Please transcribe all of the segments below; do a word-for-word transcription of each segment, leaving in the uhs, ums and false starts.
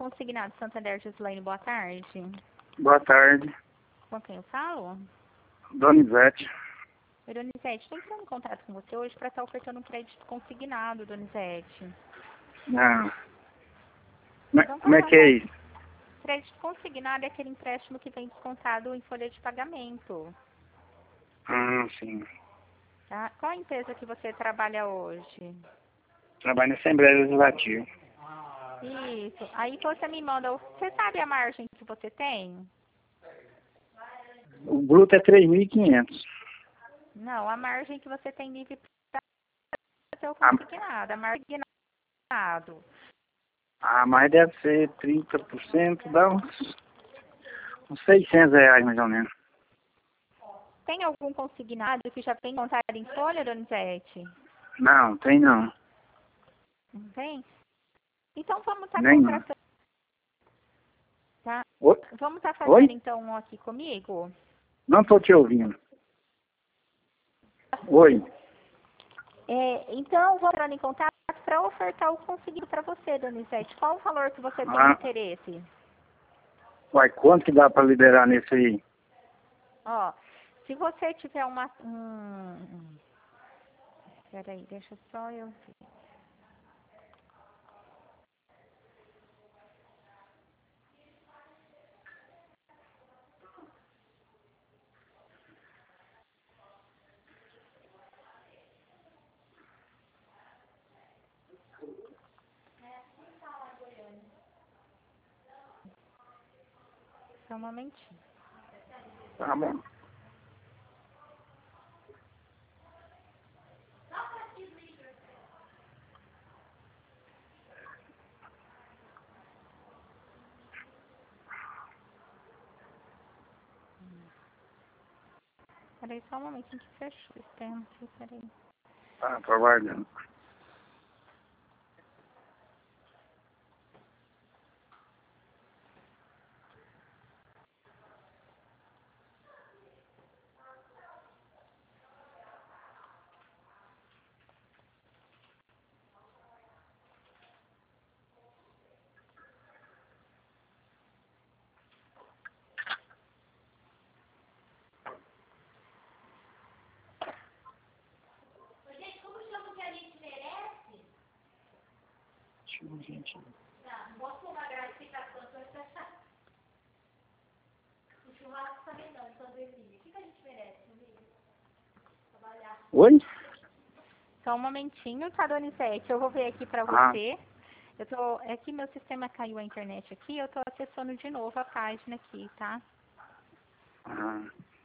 Consignado Santander, Gislaine, boa tarde. Boa tarde. Com quem eu falo? Donizete. Oi, Donizete, estou entrando em contato com você hoje para estar ofertando um crédito consignado, Donizete. Não. Como é- Então, como é que é isso? crédito consignado é aquele empréstimo que vem descontado em folha de pagamento. Ah, sim. Tá? Qual a empresa que você trabalha hoje? Trabalho na Assembleia Legislativa. Isso. Aí você me manda, você sabe a margem que você tem? O bruto é três mil e quinhentos. Não, a margem que você tem livre para ser o A, consignado, a margem consignado. a mais deve ser trinta por cento, dá uns, uns seiscentos reais mais ou menos. Tem algum consignado que já vem contado em folha, Donizete? Não, tem não. Não tem? Então vamos estar Nenhum. contratando, tá? Oi? Vamos estar Oi? fazendo então um aqui comigo? Não estou te ouvindo. Oi? É, então vou entrar em contato para ofertar o consignado para você, Donizete. Qual o valor que você tem Ah, interesse? uai, quanto que dá para liberar nesse aí? Ó, se você tiver uma... Um... Peraí, deixa só eu ver. Só um momentinho. Tá bom. Peraí, só um momentinho que fechou o sistema aqui, peraí. Tá trabalhando. Gente. Oi? Só um momentinho, tá, Donizete? Eu vou ver aqui pra Ah, você. Eu tô... É que meu sistema caiu a internet aqui, eu tô acessando de novo a página aqui, tá? ah.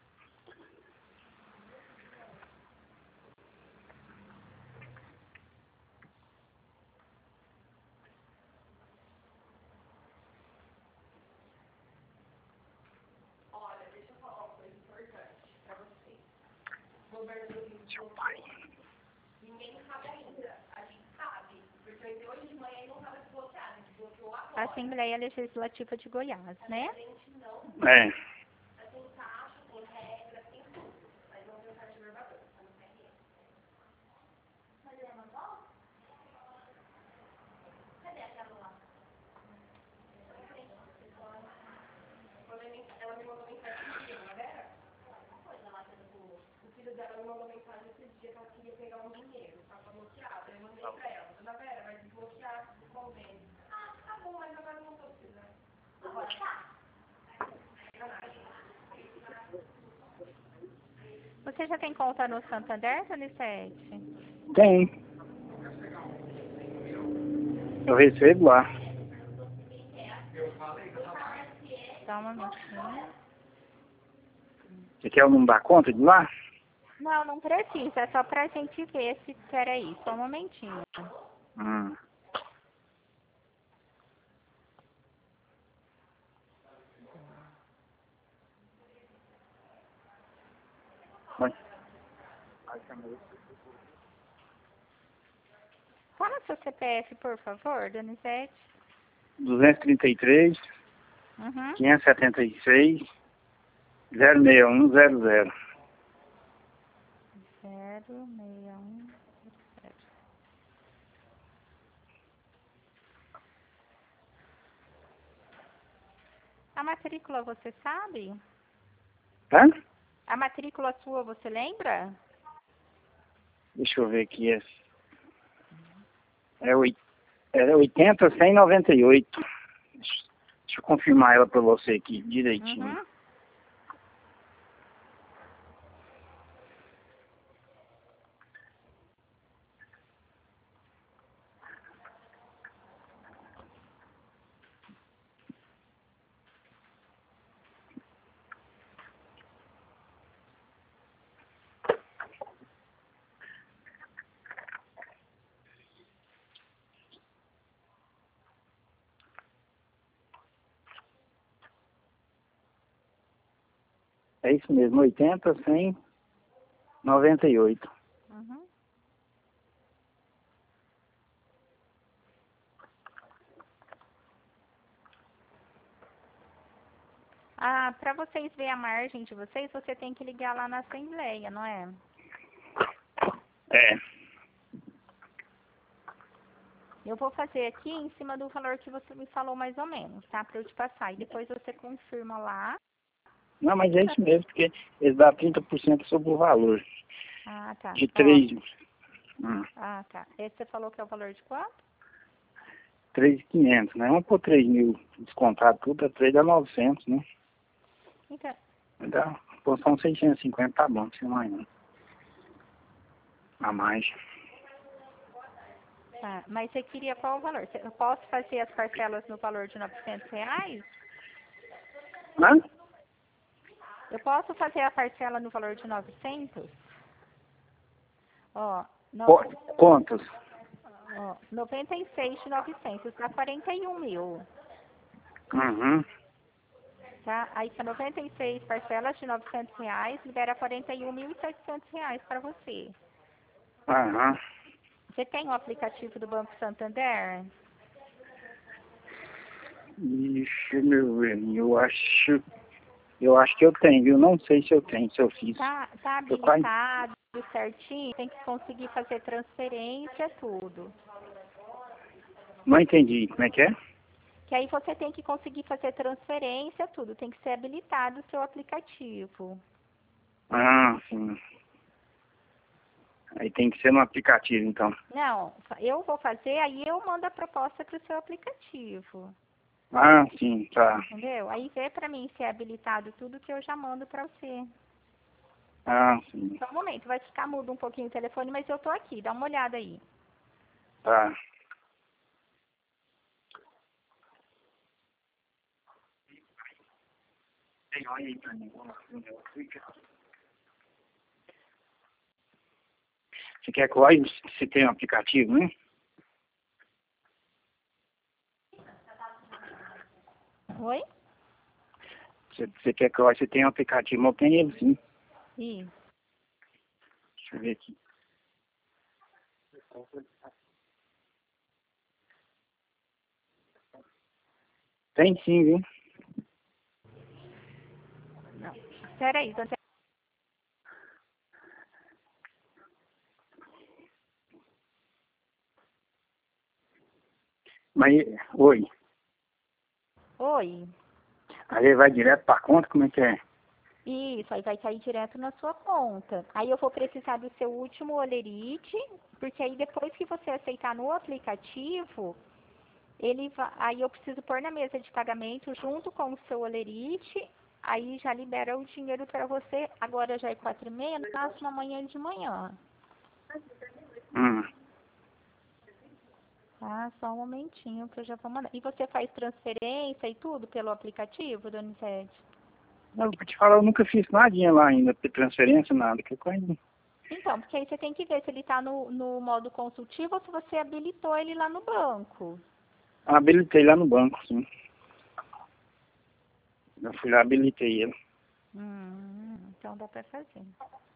Seu pai. Assembleia Legislativa de Goiás, né? É. Você já tem conta no Santander, Donizete? Tem. Eu recebo lá. Só um momentinho. Você quer o número da conta de lá? Não, não precisa, é só pra gente ver se... Peraí, só um momentinho. Hum. Oi. Fala seu C P F, por favor, Donizete. duzentos e trinta e três, Uhum. quinhentos e setenta e seis, zero seis um zero zero. zero seis um zero. A matrícula você sabe? Hã? A matrícula sua você lembra? Deixa eu ver aqui. É, é, oit- é oitenta, cem e noventa e oito. Deixa eu confirmar ela pra você aqui direitinho. Uhum. É isso mesmo, oitenta, cem, noventa e oito. Uhum. Ah, para vocês verem a margem de vocês, você tem que ligar lá na Assembleia, não é? É. Eu vou fazer aqui em cima do valor que você me falou mais ou menos, tá? Para eu te passar. E depois você confirma lá. Não, mas é isso mesmo, porque eles dão trinta por cento sobre o valor. Ah, tá. De Ó. três. Hum, Ah, tá. Esse você falou que é o valor de quanto? três mil e quinhentos, né? Vamos por três mil descontado tudo, é três dá novecentos, né? Então, Dá, pô, são seiscentos e cinquenta, tá bom, sem mais não. A mais. tá. Mas você queria qual o valor? Eu posso fazer as parcelas no valor de novecentos reais? Hã? Eu posso fazer a parcela no valor de novecentos? Ó, no, Qu- Quantos? ó noventa e seis de novecentos, dá quarenta e um mil. Uhum. Tá? Aí são noventa e seis parcelas de novecentos reais, libera quarenta e um mil e setecentos reais para você. Aham. Você tem o aplicativo do Banco Santander? Deixa eu ver, eu acho, eu acho que eu tenho, viu? Não sei se eu tenho, se eu fiz. Tá, tá Eu quase, habilitado certinho, tem que conseguir fazer transferência, tudo. não entendi, como é que é? Que aí você tem que conseguir fazer transferência, tudo. Tem que ser habilitado o seu aplicativo. Ah, sim. Aí tem que ser no aplicativo, então. Não, eu vou fazer, aí eu mando a proposta para o seu aplicativo. Ah, sim, tá. Entendeu? Aí vê para mim se é habilitado tudo que eu já mando para você. Ah, sim, Só um momento, vai ficar mudo um pouquinho o telefone, mas eu tô aqui, dá uma olhada aí. tá. Você quer que eu olhe se tem um aplicativo, né? Oi? Você, você quer que eu olhe se tem um aplicativo? Mas eu tenho ele sim. Isso. Deixa eu ver aqui. Tem sim, viu? Não. Peraí, você... Mas, oi. Oi? Aí ele vai direto pra conta, como é que é? Isso, aí vai cair direto na sua conta. Aí eu vou precisar do seu último olerite, porque aí depois que você aceitar no aplicativo, ele vai, aí eu preciso pôr na mesa de pagamento junto com o seu olerite, aí já libera o dinheiro para você. Agora já é quatro e meia, no máximo amanhã de manhã. Hum. Tá, só um momentinho que eu já vou mandar. E você faz transferência e tudo pelo aplicativo, Donizete? Não, pra te falar, eu nunca fiz nadinha lá ainda, de transferência, nada. Que coisa. Então, porque aí você tem que ver se ele está no, no modo consultivo ou se você habilitou ele lá no banco. Habilitei lá no banco, sim. Eu fui lá, habilitei ele. Hum, então dá para fazer.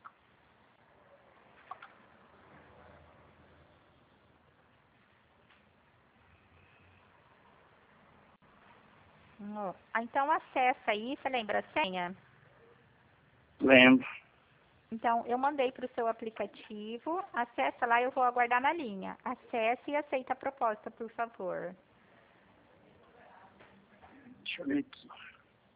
Ó, ah, então acessa aí, você lembra a senha? Lembro. Então, eu mandei para o seu aplicativo, acessa lá, eu vou aguardar na linha. Acesse e aceita a proposta, por favor. Deixa eu ver aqui.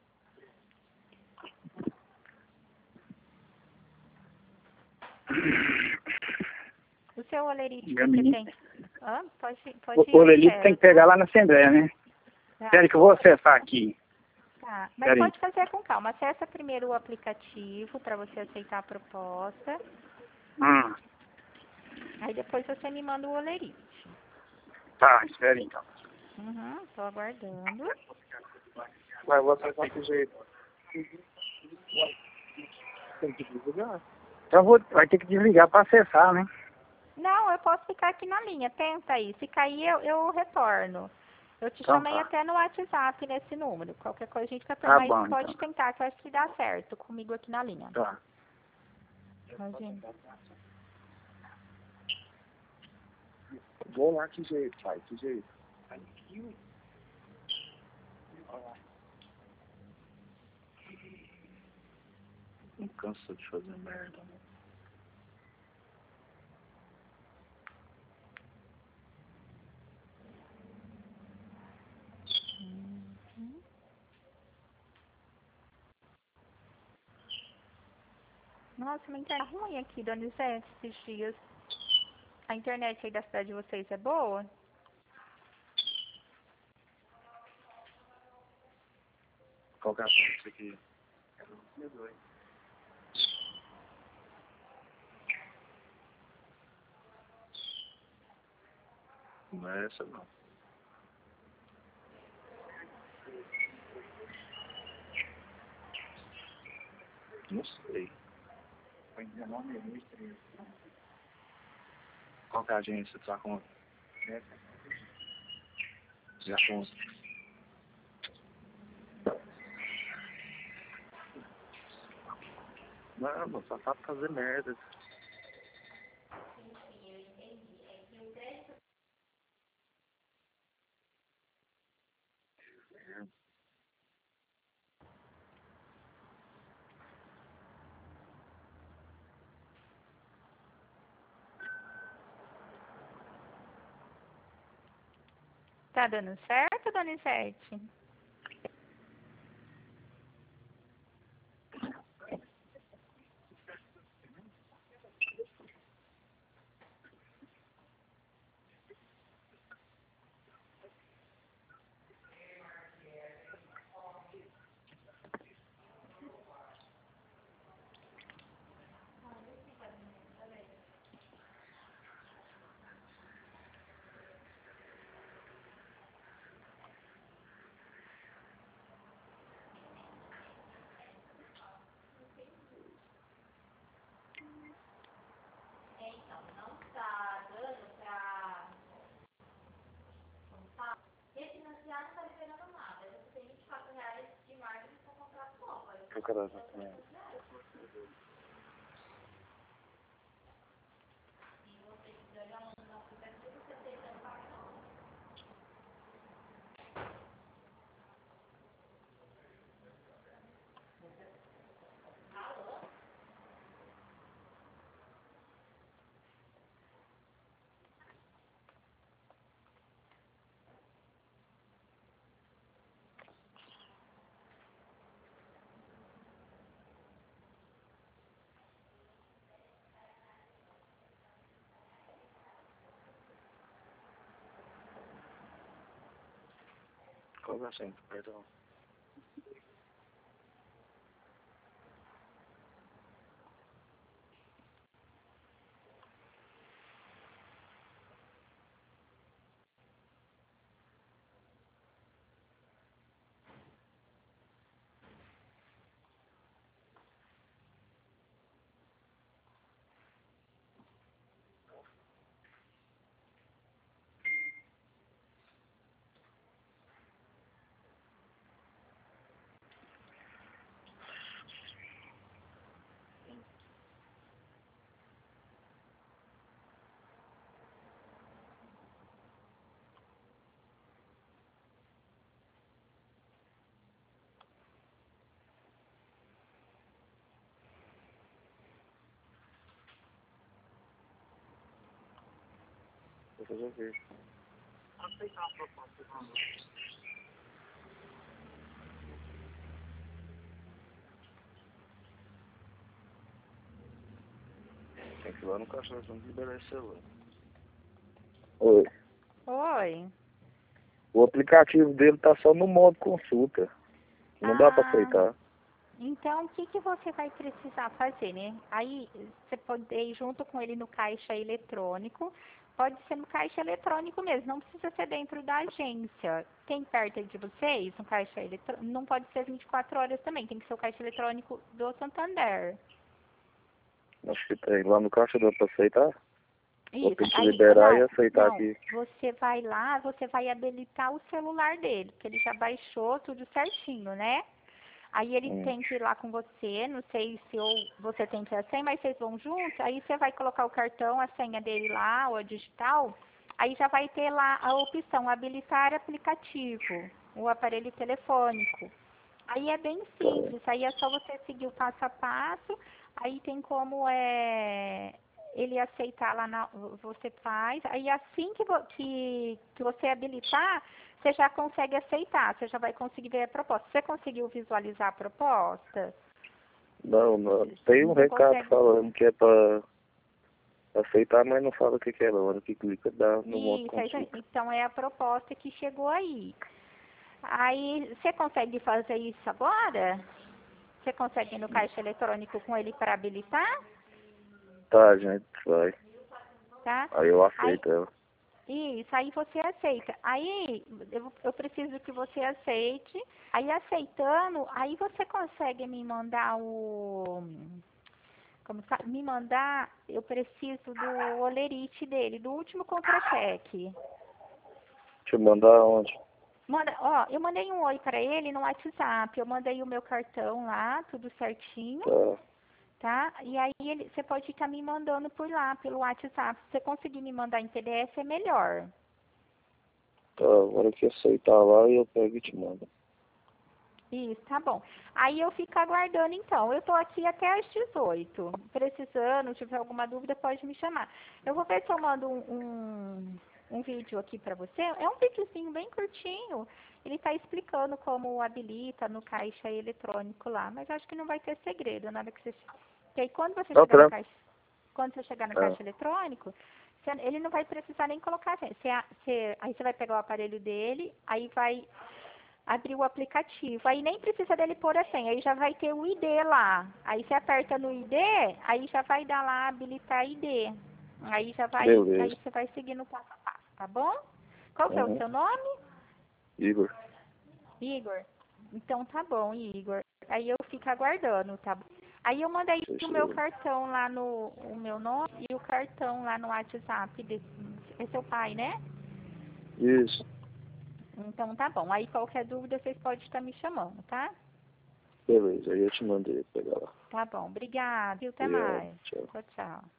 O seu olerite que você Gabinete. tem... Hã? Pode, pode ir O olerite observa. tem que pegar lá na Assembleia, né? Tá. Espera que eu vou acessar aqui. Tá. Mas Pera aí. pode fazer com calma. Acessa primeiro o aplicativo para você aceitar a proposta. Hum, Aí depois você me manda o olerite. tá, espera aí, então. Uhum, tô aguardando. Vai, eu vou acessar desse jeito. Tem que desligar. Então vou, vai ter que desligar para acessar, né? Não, eu posso ficar aqui na linha. Tenta aí. Se cair, eu, eu retorno. Eu te Então chamei tá. até no WhatsApp nesse número. Qualquer coisa a gente fica Tá mas bom, pode então. tentar, que eu acho que dá certo comigo aqui na linha. Tá. Imagina. Vou lá, que jeito, pai, que jeito. Não cansa de fazer merda, né? Uhum. Nossa, uma internet ruim aqui, Dona Zé, esses dias. A internet aí da cidade de vocês é boa? Qual que é a chance aqui? Não é essa, não. Não sei. Qual que é a agência da sua conta? Já conta. Não, mano, só sabe fazer merda. Tá dando certo, Dona Isete? Eu quero também. Qual que é a senha? Perdão. Depois eu vejo. Tem lá no caixa eletrônico liberar esse celular. Oi. Oi. O aplicativo dele tá só no modo consulta. Não dá pra Ah, aceitar. Então, o que, que você vai precisar fazer, né? Aí, você pode ir junto com ele no caixa eletrônico. Pode ser no caixa eletrônico mesmo, não precisa ser dentro da agência. Tem perto de vocês um caixa eletrônico? Não pode ser vinte e quatro horas também, tem que ser o caixa eletrônico do Santander. Acho que tem. Lá no caixa dá pra aceitar? Ou Isso, tem que aí liberar lá, e aceitar não, aqui? você vai lá, você vai habilitar o celular dele, porque ele já baixou tudo certinho, né? Aí ele Hum. tem que ir lá com você, não sei se ou você tem que ir a senha, mas vocês vão juntos, aí você vai colocar o cartão, a senha dele lá, ou a digital, aí já vai ter lá a opção habilitar aplicativo, o aparelho telefônico. Aí é bem simples, aí é só você seguir o passo a passo, aí tem como é, ele aceitar lá, na, você faz, aí assim que, vo- que, que você habilitar, você já consegue aceitar, você já vai conseguir ver a proposta. Você conseguiu visualizar a proposta? Não, não. Tem um Não recado consegue? falando que é pra aceitar, mas não fala o que que é. Na hora que clica, dá no modo Isso, aí já- consulta. então é a proposta que chegou aí. Aí, você consegue fazer isso agora? Você consegue ir no caixa eletrônico com ele para habilitar? Tá, gente, vai. Tá? Aí eu Aí, aceito ela. isso, aí você aceita. Aí eu, eu preciso que você aceite. Aí aceitando, aí você consegue me mandar o. Como fa- me mandar, eu preciso do olerite dele, do último contra-cheque. Deixa eu mandar onde? Manda, ó, eu mandei um oi para ele no WhatsApp. Eu mandei o meu cartão lá, tudo certinho, Tá. tá? E aí ele, você pode estar me mandando por lá, pelo WhatsApp. Se você conseguir me mandar em P D F é melhor. Tá, agora que aceitar lá, eu pego e te mando. Isso, tá bom. Aí eu fico aguardando então. Eu tô aqui até às dezoito. Precisando, tiver alguma dúvida, pode me chamar. Eu vou ver se eu mando um, um, um vídeo aqui pra você. É um videozinho bem curtinho. Ele tá explicando como habilita no caixa eletrônico lá. Mas acho que não vai ter segredo, nada que você. Porque aí quando você Tá, chegar no tranquilo. caixa, quando você chegar no Ah, caixa eletrônico, você- ele não vai precisar nem colocar. Você, você, aí você vai pegar o aparelho dele, aí vai abrir o aplicativo. Aí nem precisa dele pôr a senha, aí já vai ter o I D lá. Aí você aperta no I D, aí já vai dar lá habilitar I D. Aí já vai, beleza. aí você vai seguindo passo a passo, tá bom? Qual que é o Uhum. seu nome? Igor. Igor. Então tá bom, Igor. Aí eu fico aguardando, tá bom? Aí eu mandei o meu Fechou. cartão lá no, o meu nome e o cartão lá no WhatsApp desse, é seu pai, né? Isso. Então tá bom. Aí qualquer dúvida vocês podem estar me chamando, tá? Beleza, aí eu te mandei pegar lá. Tá bom, obrigada. E até Obrigado. mais. Tchau. Tchau, tchau.